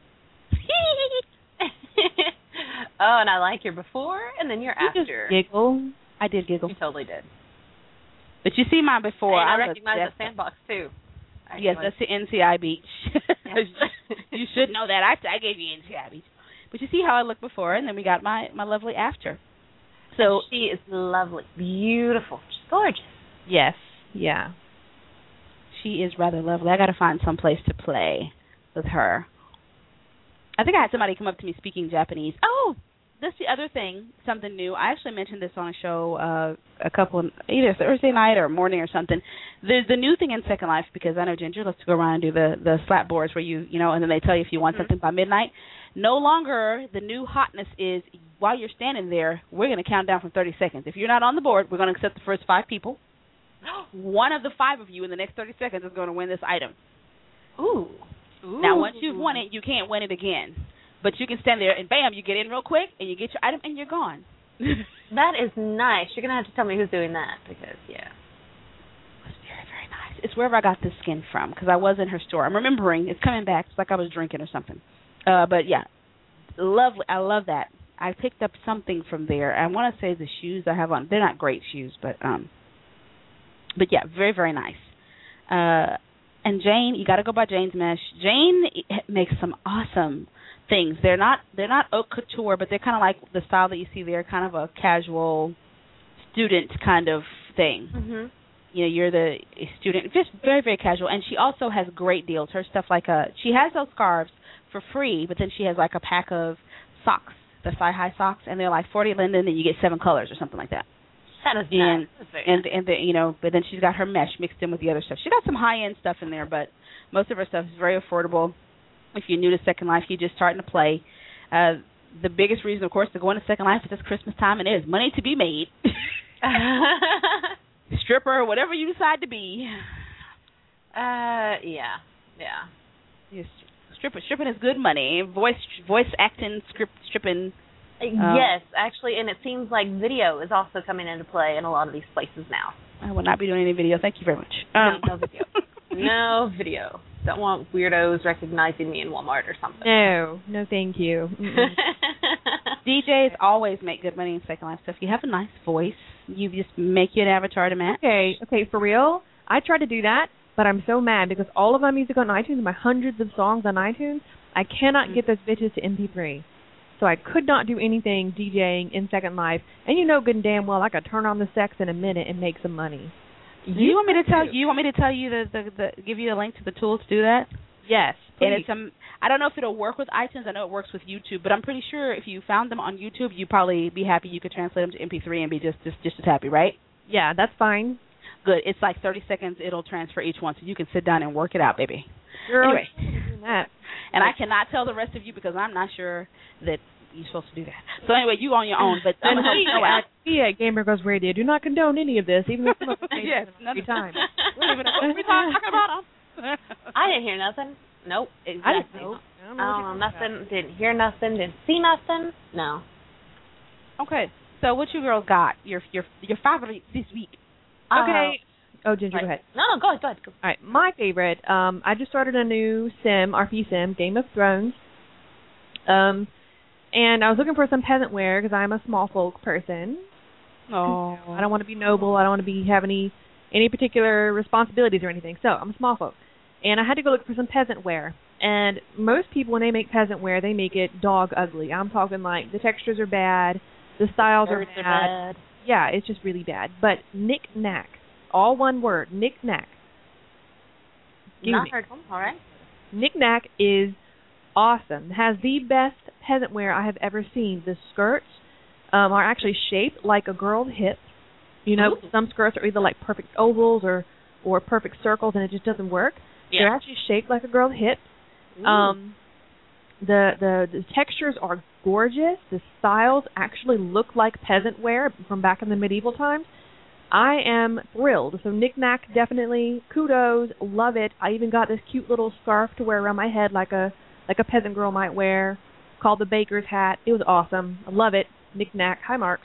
Speaker 3: Oh, and I like your before and then your
Speaker 2: You
Speaker 3: after.
Speaker 2: just giggle.
Speaker 1: I did giggle.
Speaker 3: You totally did.
Speaker 1: But you see mine before.
Speaker 3: And I,
Speaker 1: I
Speaker 3: recognize the sandbox, too. I
Speaker 1: Yes,
Speaker 3: recognize-
Speaker 1: that's the N C I Beach.
Speaker 3: Yes.
Speaker 1: You should know that. I, I gave you N C I Beach. But you see how I looked before, and then we got my, my lovely after. So
Speaker 3: And she is lovely, beautiful, she's gorgeous.
Speaker 2: Yes. Yeah.
Speaker 1: she is rather lovely. I got to find some place to play with her. I think I had somebody come up to me speaking Japanese. Oh, that's the other thing, something new. I actually mentioned this on a show uh, a couple, either Thursday night or morning or something. There's the new thing in Second Life, because I know Ginger loves to go around and do the, the slap boards where you, you know, and then they tell you if you want mm-hmm. something by midnight. No longer, the new hotness is while you're standing there, we're going to count down from thirty seconds. If you're not on the board, we're going to accept the first five people. One of the five of you in the next thirty seconds is going to win this item.
Speaker 3: Ooh. Ooh.
Speaker 1: Now, once you've won it, you can't win it again. But you can stand there, and bam, you get in real quick, and you get your item, and you're gone.
Speaker 3: That is nice. You're going to have to tell me who's doing that, because, yeah.
Speaker 1: It's very, very nice. It's wherever I got this skin from, because I was in her store. I'm remembering. It's coming back. It's like I was drinking or something. Uh, but, yeah, lovely. I love that. I picked up something from there. I want to say the shoes I have on. They're not great shoes, but, um, but yeah, very, very nice. Uh, and Jane, you got to go by Jane's Mesh. Jane makes some awesome things. They're not they're not haute couture, but they're kind of like the style that you see there, kind of a casual student kind of thing.
Speaker 3: Mm-hmm.
Speaker 1: You know, you're the student, just very, very casual. And she also has great deals. Her stuff like a, she has those scarves for free, but then she has like a pack of socks, the thigh-high socks, and they're like forty linden, and you get seven colors or something like that.
Speaker 3: That is
Speaker 1: and,
Speaker 3: nice. That's very
Speaker 1: and
Speaker 3: nice.
Speaker 1: and the, you know, but then she's got her mesh mixed in with the other stuff. She got some high-end stuff in there, but most of her stuff is very affordable. If you're new to Second Life, you're just starting to play. Uh, the biggest reason, of course, to go into Second Life is it's Christmas time, and there's money to be made. Stripper, whatever you decide to be.
Speaker 3: Uh, yeah, yeah.
Speaker 1: Yes, stripper, stripping is good money. Voice, voice acting, script stripping.
Speaker 3: Uh, yes, actually, and it seems like video is also coming into play in a lot of these places now.
Speaker 1: I will not be doing any video. Thank you very much.
Speaker 3: Um, no, no video. No video. Don't want weirdos recognizing me in Walmart or something.
Speaker 2: No, no, thank you.
Speaker 1: D Js always make good money in Second Life. So if you have a nice voice, you just make you an avatar to match.
Speaker 2: Okay, okay, for real. I tried to do that, but I'm so mad because all of my music on iTunes, my hundreds of songs on iTunes, I cannot mm-hmm. get those bitches to M P three. So I could not do anything DJing in Second Life. And you know good and damn well I could turn on the sex in a minute and make some money.
Speaker 1: You, you want me to tell you? Want me to tell you the, the the give you a link to the tools to do that?
Speaker 2: Yes, please.
Speaker 1: And it's um I don't know if it'll work with iTunes. I know it works with YouTube, but I'm pretty sure if you found them on YouTube, you'd probably be happy. You could translate them to M P three and be just just just as happy, right?
Speaker 2: Yeah, that's fine.
Speaker 1: Good. It's like thirty seconds. It'll transfer each one, so you can sit down and work it out, baby.
Speaker 2: Girl,
Speaker 1: anyway,
Speaker 2: that.
Speaker 1: And I cannot tell the rest of you because I'm not sure that you're supposed to do that. So anyway, you on your own, but I'm
Speaker 2: we at, we at Gamer Girls Radio do not condone any of this, even though some of us say
Speaker 1: yes,
Speaker 2: every time.
Speaker 1: We don't even know what we're talking about.
Speaker 3: I didn't hear nothing. Nope.
Speaker 1: Exactly.
Speaker 2: I didn't know.
Speaker 3: I don't know, I don't know nothing. About. Didn't hear nothing. Didn't see nothing. No.
Speaker 1: Okay. So what you girls got? Your your your favorite this week?
Speaker 2: Okay. Uh, oh, Ginger,
Speaker 3: right.
Speaker 2: go ahead.
Speaker 3: No, no, go ahead, go ahead. Go.
Speaker 2: All right, my favorite. Um, I just started a new sim, R P sim, Game of Thrones. Um. And I was looking for some peasant wear because I'm a small folk person.
Speaker 1: Oh.
Speaker 2: I don't want to be noble. I don't want to be have any any particular responsibilities or anything. So I'm a small folk. And I had to go look for some peasant wear. And most people, when they make peasant wear, they make it dog ugly. I'm talking like the textures are bad, the styles are bad.
Speaker 3: bad.
Speaker 2: Yeah, it's just really bad. But knick-knack, all one word, knick-knack.
Speaker 3: Not heard of them, all right.
Speaker 2: Knick-knack is awesome. It has the best peasant wear I have ever seen. The skirts um, are actually shaped like a girl's hip. You know, Ooh. Some skirts are either like perfect ovals or, or perfect circles, and it just doesn't work. Yeah. They're actually shaped like a girl's hip. Um, the, the the textures are gorgeous. The styles actually look like peasant wear from back in the medieval times. I am thrilled. So knick-knack, definitely. Kudos. Love it. I even got this cute little scarf to wear around my head like a like a peasant girl might wear, called the baker's hat. It was awesome. I love it. Knick-knack. Hi, Marks.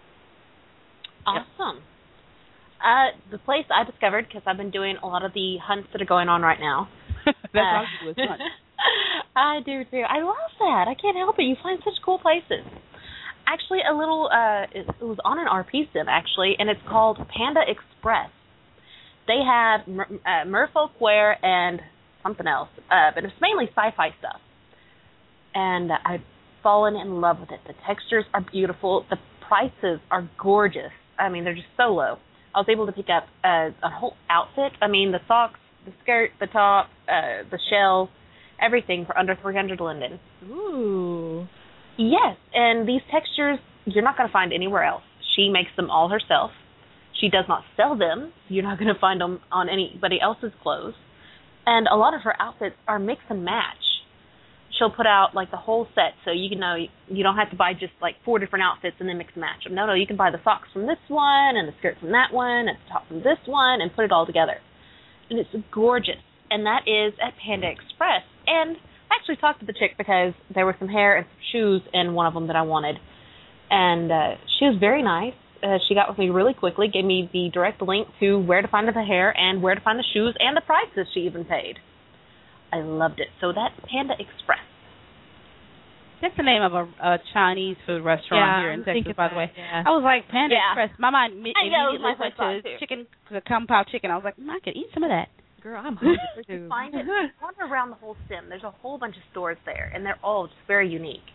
Speaker 3: Awesome. Yep. Uh, the place I discovered, because I've been doing a lot of the hunts that are going on right now.
Speaker 1: That's uh, all you do is hunt.
Speaker 3: I do too. I love that. I can't help it. You find such cool places. Actually, a little, uh, it, it was on an R P sim, actually, and it's called Panda Express. They have mer- uh, merfolk wear and something else, uh, but it's mainly sci-fi stuff. And uh, I've fallen in love with it. The textures are beautiful. The prices are gorgeous. I mean, they're just so low. I was able to pick up uh, a whole outfit. I mean, the socks, the skirt, the top, uh, the shell, everything for under three hundred linden.
Speaker 2: Ooh.
Speaker 3: Yes, and these textures you're not going to find anywhere else. She makes them all herself. She does not sell them. You're not going to find them on anybody else's clothes. And a lot of her outfits are mix and match. She'll put out like the whole set, so you can know you don't have to buy just like four different outfits and then mix and match them. No, no, you can buy the socks from this one and the skirt from that one and the top from this one and put it all together. And it's gorgeous. And that is at Panda Express. And I actually talked to the chick because there were some hair and some shoes in one of them that I wanted. And uh, she was very nice. Uh, she got with me really quickly, gave me the direct link to where to find the hair and where to find the shoes and the prices she even paid. I loved it. So that's Panda Express.
Speaker 1: That's the name of a, a Chinese food restaurant
Speaker 2: Yeah,
Speaker 1: here in
Speaker 2: I'm
Speaker 1: Texas,
Speaker 2: thinking
Speaker 1: by the
Speaker 2: that,
Speaker 1: way.
Speaker 2: yeah.
Speaker 1: I was like, Panda
Speaker 3: Yeah.
Speaker 1: Express. My mind mi-
Speaker 3: I know,
Speaker 1: immediately
Speaker 3: my
Speaker 1: went
Speaker 3: first thought,
Speaker 1: to
Speaker 3: too.
Speaker 1: chicken, the kung pao chicken. I was like, mm, I could eat some of that.
Speaker 2: Girl, I'm hungry too.
Speaker 3: Find it. Wander around the whole sim. There's a whole bunch of stores there, and they're all just very unique.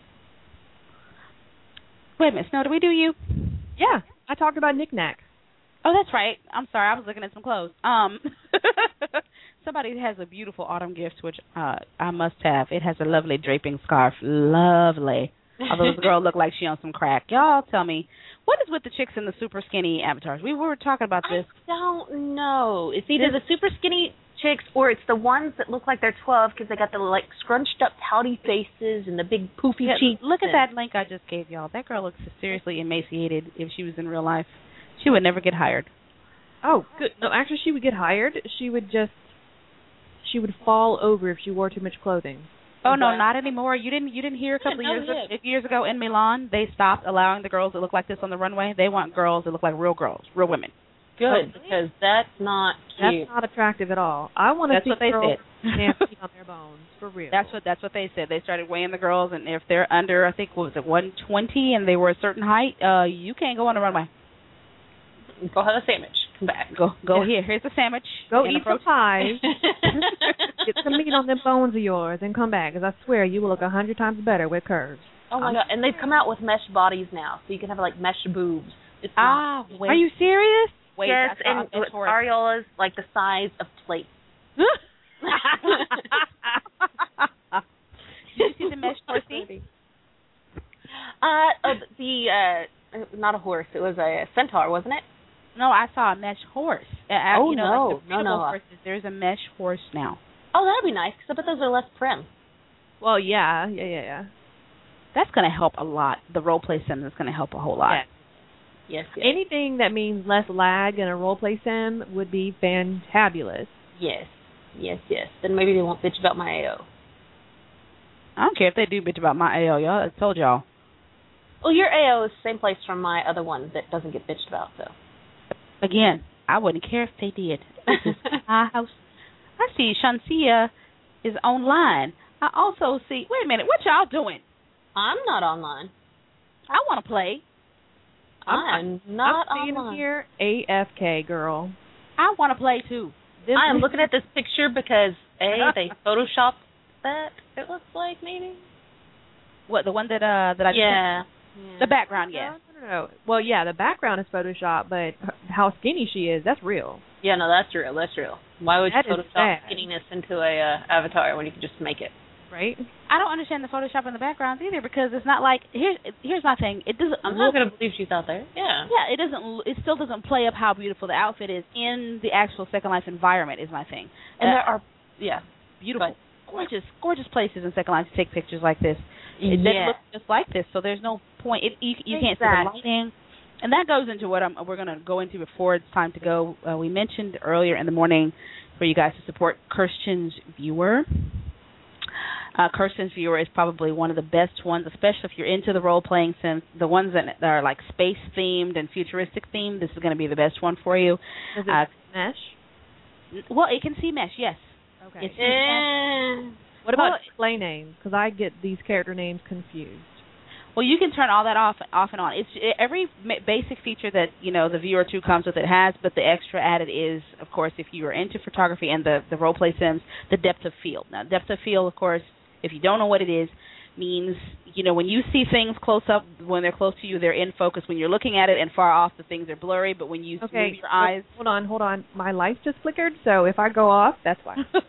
Speaker 1: Wait a minute, Snow, do we do you?
Speaker 2: Yeah, I talked about knickknacks.
Speaker 1: Oh, that's right. I'm sorry. I was looking at some clothes. Um, somebody has a beautiful autumn gift, which uh, I must have. It has a lovely draping scarf. Lovely. Although this girl looked like she on some crack. Y'all tell me, what is with the chicks in the super skinny avatars? We were talking about this.
Speaker 3: I don't know. It's either the super skinny chicks or it's the ones that look like they're twelve because they got the like scrunched up pouty faces and the big poofy
Speaker 1: Yeah,
Speaker 3: cheeks.
Speaker 1: look at
Speaker 3: and-
Speaker 1: that link I just gave y'all. That girl looks seriously emaciated. If she was in real life, she would never get hired.
Speaker 2: Oh, good. No, actually, she would get hired. She would just, she would fall over if she wore too much clothing.
Speaker 1: Oh no,
Speaker 3: Wow.
Speaker 1: not anymore. You didn't. You didn't hear a couple
Speaker 3: Yeah,
Speaker 1: of years
Speaker 3: no, yeah.
Speaker 1: years ago in Milan, they stopped allowing the girls that look like this on the runway. They want girls that look like real girls, real women.
Speaker 3: Good, because that's not cute.
Speaker 2: That's not attractive at all. I want to
Speaker 1: That's
Speaker 2: see
Speaker 1: what they
Speaker 2: girls
Speaker 1: said.
Speaker 2: dancing on their bones, for real.
Speaker 1: That's what that's what they said. They started weighing the girls, and if they're under, I think what was it, one twenty, and they were a certain height, uh, you can't go on the runway.
Speaker 3: Go have a sandwich. Come back.
Speaker 1: Go go
Speaker 2: Yeah.
Speaker 1: here. Here's a sandwich.
Speaker 2: Go
Speaker 1: and a
Speaker 2: eat some
Speaker 1: protein.
Speaker 2: pie, get some meat on them bones of yours, and come back, because I swear you will look a hundred times better with curves.
Speaker 3: Oh my god! And they've come out with mesh bodies now, so you can have like mesh boobs. It's
Speaker 1: Ah, wait.
Speaker 2: Are you serious?
Speaker 1: Wait,
Speaker 3: yes,
Speaker 1: I saw
Speaker 3: and
Speaker 1: a
Speaker 3: with
Speaker 1: Taurus.
Speaker 3: areolas like the size of plates.
Speaker 1: Did you see the mesh horsey?
Speaker 3: Uh, uh, the uh, not a horse. It was a centaur, wasn't it?
Speaker 1: No, I saw a mesh horse. Uh,
Speaker 3: Oh,
Speaker 1: you know,
Speaker 3: no.
Speaker 1: like the
Speaker 3: No, no.
Speaker 1: beautiful horses. There's a mesh horse now.
Speaker 3: Oh, that'd be nice because I bet those are less prim.
Speaker 2: Well, yeah, yeah, yeah, yeah.
Speaker 1: That's going to help a lot. The role play sim is going to help a whole lot.
Speaker 2: Yeah.
Speaker 3: Yes, yes,
Speaker 2: Anything that means less lag in a roleplay sim would be fantabulous.
Speaker 3: yes, yes, yes. Then maybe they won't bitch about my A O.
Speaker 1: I don't care if they do bitch about my A O. Y'all, I told y'all.
Speaker 3: Well, your A O is the same place from my other one that doesn't get bitched about. So.
Speaker 1: Again, I wouldn't care if they did. This is my house. I see Shansia is online. I also see. Wait a minute. What y'all doing?
Speaker 3: I'm not online.
Speaker 1: I want to play.
Speaker 3: I'm not
Speaker 2: I'm staying
Speaker 3: online.
Speaker 2: here A F K, girl.
Speaker 1: I want to play too.
Speaker 2: This
Speaker 3: I am
Speaker 2: is-
Speaker 3: looking at this picture because A, they photoshopped that. It looks like maybe.
Speaker 1: What, the one that uh that I
Speaker 3: Yeah.
Speaker 1: the background, yes.
Speaker 2: No, no, no. Well, yeah, the background is Photoshop, but how skinny she is, that's real.
Speaker 3: Yeah, no, that's real. That's real. Why would
Speaker 2: That
Speaker 3: you
Speaker 2: is
Speaker 3: Photoshop
Speaker 2: sad.
Speaker 3: skinniness into a uh, avatar when you can just make it?
Speaker 2: Right?
Speaker 1: I don't understand the Photoshop in the backgrounds either because it's not like here's here's my thing. It doesn't
Speaker 3: I'm
Speaker 1: look
Speaker 3: not gonna believe she's out there. Yeah.
Speaker 1: yeah, it doesn't it still doesn't play up how beautiful the outfit is in the actual Second Life environment is my thing.
Speaker 3: And
Speaker 1: Uh,
Speaker 3: there are yeah.
Speaker 1: beautiful,
Speaker 3: but-
Speaker 1: gorgeous, gorgeous places in Second Life to take pictures like this. It doesn't
Speaker 3: yeah.
Speaker 1: look just like this, so there's no point. It, you you can't see
Speaker 3: Exactly.
Speaker 1: the lighting, and that goes into what I'm, we're going to go into before it's time to go. Uh, we mentioned earlier in the morning for you guys to support Kirsten's Viewer. Uh, Kirsten's Viewer is probably one of the best ones, especially if you're into the role-playing sims. The ones that, that are like space-themed and futuristic themed, this is going to be the best one for you.
Speaker 2: Is it
Speaker 1: Uh,
Speaker 2: mesh?
Speaker 1: Well, it can see mesh, yes.
Speaker 2: Okay.
Speaker 1: It's mesh.
Speaker 3: Eh.
Speaker 2: What about
Speaker 1: Well,
Speaker 2: display names? Because I get these character names confused.
Speaker 1: Well, you can turn all that off, off and on. It's it, every ma- basic feature that you know the Viewer two comes with. It has, but the extra added is, of course, if you are into photography and the the role play sims, the depth of field. Now, depth of field, of course, if you don't know what it is, means you know when you see things close up, when they're close to you, they're in focus. When you're looking at it and far off, the things are blurry. But when you
Speaker 2: Okay.
Speaker 1: move your eyes,
Speaker 2: Hold on, hold on. My light just flickered, so if I go off, that's why.
Speaker 1: okay.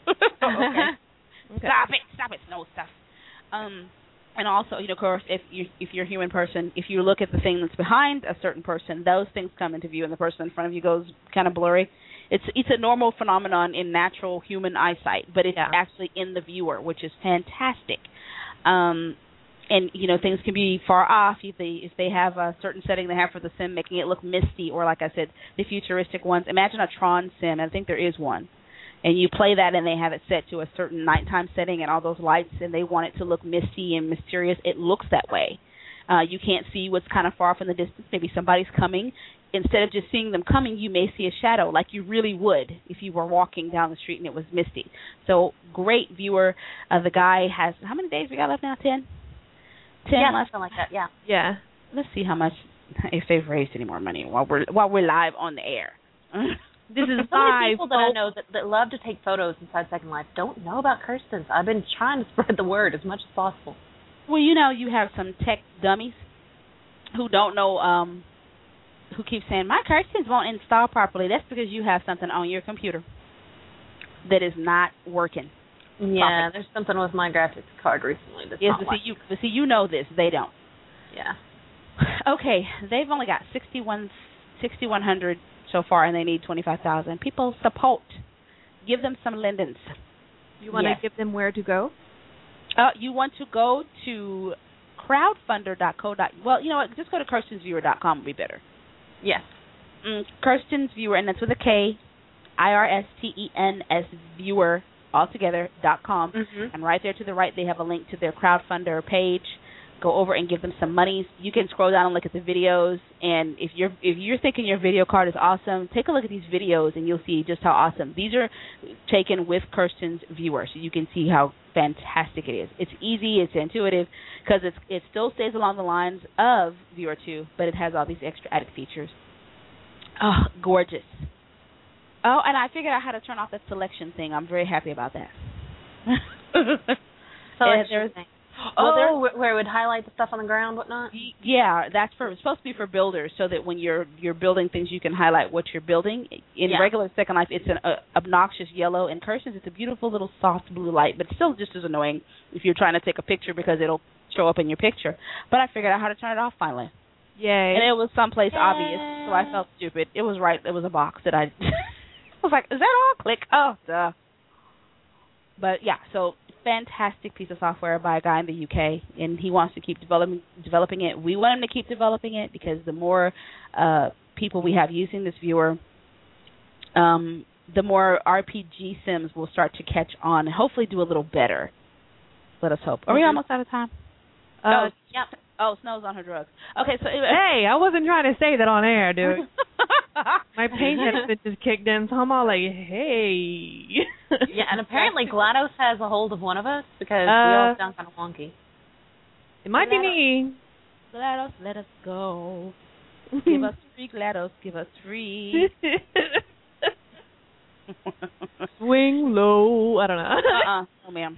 Speaker 2: Okay.
Speaker 1: Stop it! Stop it! No stuff. Um. And also, you know, of course, if you if you're a human person, if you look at the thing that's behind a certain person, those things come into view, and the person in front of you goes kind of blurry. It's it's a normal phenomenon in natural human eyesight, but it's
Speaker 2: Yeah.
Speaker 1: actually in the viewer, which is fantastic. Um, and you know, things can be far off if they if they have a certain setting they have for the sim, making it look misty, or like I said, the futuristic ones. Imagine a Tron sim. I think there is one. And you play that, and they have it set to a certain nighttime setting, and all those lights, and they want it to look misty and mysterious. It looks that way. Uh, you can't see what's kind of far off in the distance. Maybe somebody's coming. Instead of just seeing them coming, you may see a shadow, like you really would if you were walking down the street and it was misty. So, great viewer. Uh, the guy has how many days we got left now? Ten. Ten
Speaker 3: Yeah,
Speaker 1: left.
Speaker 3: something like that. Yeah.
Speaker 1: Yeah. Let's see how much if they've raised any more money while we're while we're live on the air.
Speaker 2: This is
Speaker 3: So many
Speaker 2: five.
Speaker 3: people that I know that, that love to take photos inside Second Life don't know about Kirsten's. I've been trying to spread the word as much as possible.
Speaker 1: Well, you know, you have some tech dummies who don't know, um, who keep saying, my Kirsten's won't install properly. That's because you have something on your computer that is not working.
Speaker 3: Yeah,
Speaker 1: properly.
Speaker 3: there's something with my graphics card recently that's
Speaker 1: Yes,
Speaker 3: not
Speaker 1: but
Speaker 3: like
Speaker 1: see, you, but see, you know this. They don't.
Speaker 3: Yeah.
Speaker 1: Okay, they've only got sixty-one, sixty-one hundred so far, and they need twenty-five thousand. People support. Give them some lindens.
Speaker 2: You want to
Speaker 1: Yes.
Speaker 2: give them where to go?
Speaker 1: Uh, you want to go to crowdfunder dot co. Well, you know what? Just go to kirstens viewer dot com would be better.
Speaker 3: Yes.
Speaker 1: Mm, Kirsten's Viewer, and that's with a K, I R S T E N S Viewer, altogether, dot com.
Speaker 3: Mm-hmm.
Speaker 1: And right there to the right, they have a link to their crowdfunder page. Go over and give them some money. You can scroll down and look at the videos. And if you're if you're thinking your video card is awesome, take a look at these videos, and you'll see just how awesome. These are taken with Kirsten's Viewer, so you can see how fantastic it is. It's easy, it's intuitive, because it's it still stays along the lines of Viewer two, but it has all these extra added features. Oh, gorgeous. Oh, and I figured out how to turn off that selection thing. I'm very happy about that.
Speaker 3: So
Speaker 1: Yeah,
Speaker 3: it's
Speaker 1: there's-
Speaker 3: interesting.
Speaker 1: well,
Speaker 3: oh, where, where it would highlight the stuff on the ground, whatnot?
Speaker 1: Yeah, that's for it's supposed to be for builders, so that when you're you're building things, you can highlight what you're building. In
Speaker 3: Yeah.
Speaker 1: regular Second Life, it's an uh, obnoxious yellow. In Kirsten's, it's a beautiful little soft blue light, but still just as annoying if you're trying to take a picture because it'll show up in your picture. But I figured out how to turn it off finally,
Speaker 2: Yay.
Speaker 1: and it was someplace
Speaker 3: Yay.
Speaker 1: obvious, so I felt stupid. It was right. It was a box that I I was like, is that all? Click. Oh, duh. But yeah, so fantastic piece of software by a guy in the U K, and he wants to keep developing developing it. We want him to keep developing it because the more uh, people we have using this viewer, um, the more R P G sims will start to catch on and hopefully do a little better. Let us hope. Are we
Speaker 3: Mhm.
Speaker 1: almost out of time?
Speaker 2: Uh,
Speaker 1: oh,
Speaker 3: Yep.
Speaker 1: oh, Snow's on her drugs. Okay, so anyway.
Speaker 2: hey, I wasn't trying to say that on air, dude. My pain medicine just kicked in, so I'm all like, hey.
Speaker 3: Yeah, and apparently GLaDOS has a hold of one of us because we
Speaker 2: Uh,
Speaker 3: all sound kind of wonky.
Speaker 2: It might be me.
Speaker 1: GLaDOS, let us go. Give us free GLaDOS. Give us free.
Speaker 2: Swing low. I don't know.
Speaker 1: uh-uh. Oh, ma'am.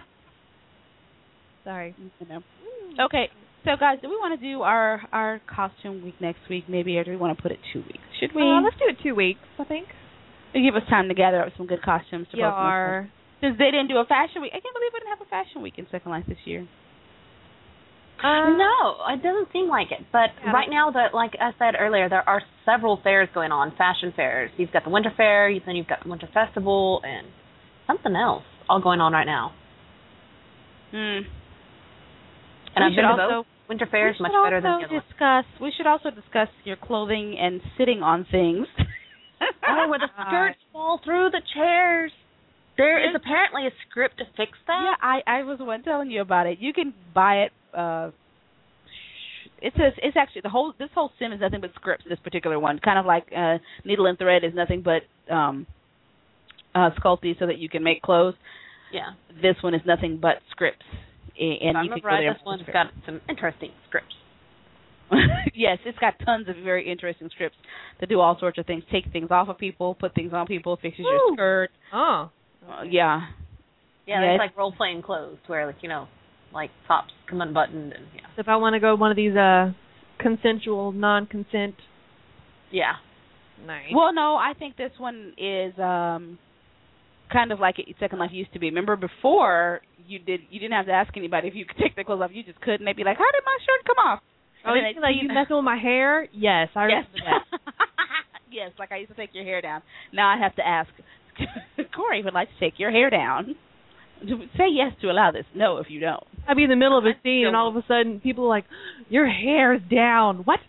Speaker 2: Sorry.
Speaker 1: No. Okay, so guys, do we want to do our our costume week next week, maybe, or do we want to put it two weeks? Should we?
Speaker 2: Uh, let's do it two weeks, I think.
Speaker 1: It'll give us time to gather up some good costumes to both
Speaker 2: Yar.
Speaker 1: Since they didn't do a fashion week, I can't believe we didn't have a fashion week in Second Life this year.
Speaker 2: Uh,
Speaker 3: no, it doesn't seem like it. But
Speaker 2: Yeah.
Speaker 3: right now, that like I said earlier, there are several fairs going on, fashion fairs. You've got the Winter Fair, then you've got the Winter Festival, and something else all going on right now.
Speaker 1: Hmm.
Speaker 3: And
Speaker 1: We
Speaker 3: I've
Speaker 1: should
Speaker 3: been to
Speaker 1: also-
Speaker 3: both. Winter Fair
Speaker 1: we
Speaker 3: is much
Speaker 1: should
Speaker 3: better than
Speaker 1: also
Speaker 3: the other one.
Speaker 1: discuss. We should also discuss your clothing and sitting on things.
Speaker 3: Oh, where the skirts fall through the chairs. There is apparently a script to fix that.
Speaker 1: Yeah, I I was the one telling you about it. You can buy it. Uh, it's a, it's actually the whole this whole sim is nothing but scripts. This particular one, kind of like uh, Needle and Thread, is nothing but um, uh, Sculpey, so that you can make clothes.
Speaker 3: Yeah.
Speaker 1: This one is nothing but scripts, and
Speaker 3: I
Speaker 1: you can
Speaker 3: remember
Speaker 1: go there.
Speaker 3: this one's got some interesting scripts.
Speaker 1: Yes, it's got tons of very interesting scripts that do all sorts of things. Take things off of people, put things on people, fixes
Speaker 2: Woo.
Speaker 1: your skirt.
Speaker 2: Oh.
Speaker 1: Uh, yeah.
Speaker 3: Yeah,
Speaker 1: Yeah,
Speaker 3: it's like role playing clothes where like, you know, like tops come unbuttoned and yeah.
Speaker 2: So if I want to go one of these uh consensual, non-consent.
Speaker 3: Yeah.
Speaker 2: Nice.
Speaker 1: Well, no, I think this one is um kind of like Second Life used to be. Remember before you did you didn't have to ask anybody if you could take their clothes off. You just could, and they'd be like, "How did my shirt come off?"
Speaker 2: Oh,
Speaker 1: And then
Speaker 2: you
Speaker 1: they'd
Speaker 2: like
Speaker 1: see-
Speaker 2: you messing with my hair? Yes, I
Speaker 1: Yes.
Speaker 2: remember that.
Speaker 1: Yes, like I used to take your hair down. Now I have to ask. Corey would like to take your hair down. Say yes to allow this. No, if you don't.
Speaker 2: I'd be in the middle of a scene, and all of a sudden, people are like, "Your hair's down." What?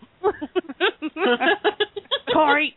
Speaker 2: Corey.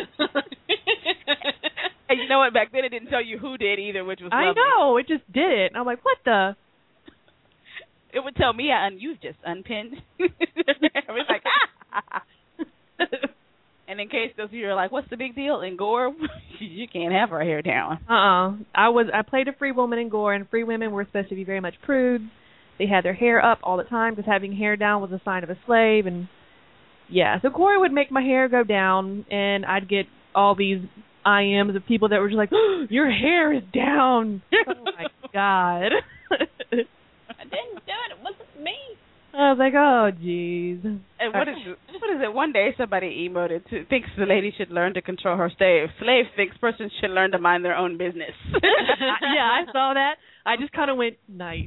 Speaker 1: And you know what? Back then it didn't tell you who did either, which was
Speaker 2: I
Speaker 1: lovely.
Speaker 2: know. It just did it. And I'm like, what the?
Speaker 1: It would tell me I un- you've just unpinned. I was like, ah. And in case those of you are like, what's the big deal? In Gore, you can't have our hair down.
Speaker 2: Uh-uh. I was I played a free woman in Gore, and free women were supposed to be very much prudes. They had their hair up all the time because having hair down was a sign of a slave. And yeah, so Corey would make my hair go down, and I'd get all these I Ms of people that were just like, oh, your hair is down. Oh my God.
Speaker 3: I didn't do it. It wasn't me.
Speaker 2: I was like, oh, jeez.
Speaker 1: And what is it? What is it? One day somebody emoted to, thinks the lady should learn to control her slave. Slave thinks person should learn to mind their own business.
Speaker 2: Yeah, I saw that. I just kind of went, nice.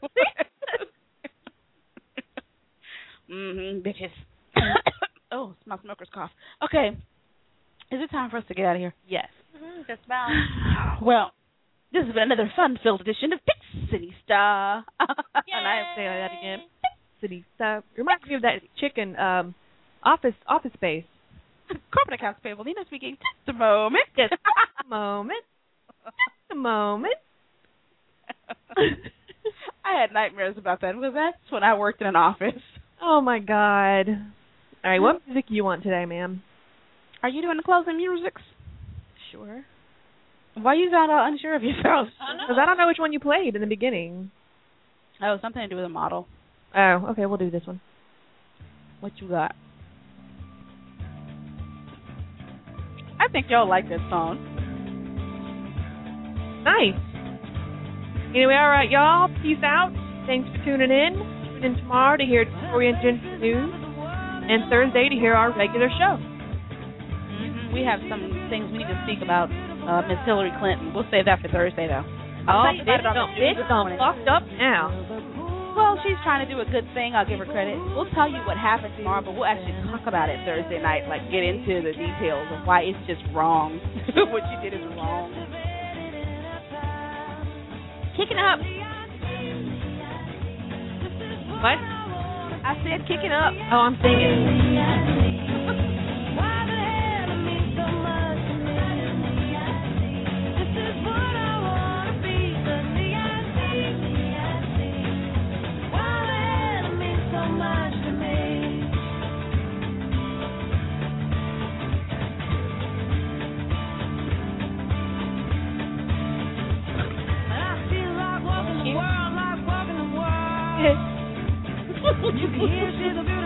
Speaker 1: Mm-hmm, bitches. Oh, it's my smoker's cough. Okay. Is it time for us to get out of here?
Speaker 2: Yes.
Speaker 3: Mm-hmm, just about.
Speaker 1: Well, this has been another fun-filled edition of Fix City Star.
Speaker 2: And I have to say that again. City Star. Reminds me of that chicken um, office office space.
Speaker 1: Corporate accounts payable. Nina speaking. Just a moment.
Speaker 2: Just a moment. Just a moment.
Speaker 1: I had nightmares about that because that's when I worked in an office.
Speaker 2: Oh, my God. All right, what music do you want today, ma'am?
Speaker 1: Are you doing the closing musics?
Speaker 2: Sure.
Speaker 1: Why you sound all unsure of yourself?
Speaker 2: Because I don't know which one you played in the beginning.
Speaker 1: Oh, something to do with a model.
Speaker 2: Oh, okay, we'll do this one.
Speaker 1: What you got? I think y'all like this song.
Speaker 2: Nice. Anyway, all right, y'all. Peace out. Thanks for tuning in. Tune in tomorrow to hear Victoria and Jensen news, and Thursday to hear our regular show.
Speaker 1: Mm-hmm. We have some things we need to speak about. Uh, Miss Hillary Clinton. We'll save that for Thursday, though.
Speaker 2: Oh,
Speaker 1: tell you about it on the news
Speaker 2: it's
Speaker 1: this
Speaker 2: all
Speaker 1: morning.
Speaker 2: fucked up now.
Speaker 1: Well, she's trying to do a good thing. I'll give her credit. We'll tell you what happened tomorrow, but we'll actually talk about it Thursday night, like get into the details of why it's just wrong. What she did is wrong. Kicking up.
Speaker 2: What?
Speaker 1: I said kicking up.
Speaker 2: Oh, I'm singing.
Speaker 4: You can hear she's a beautiful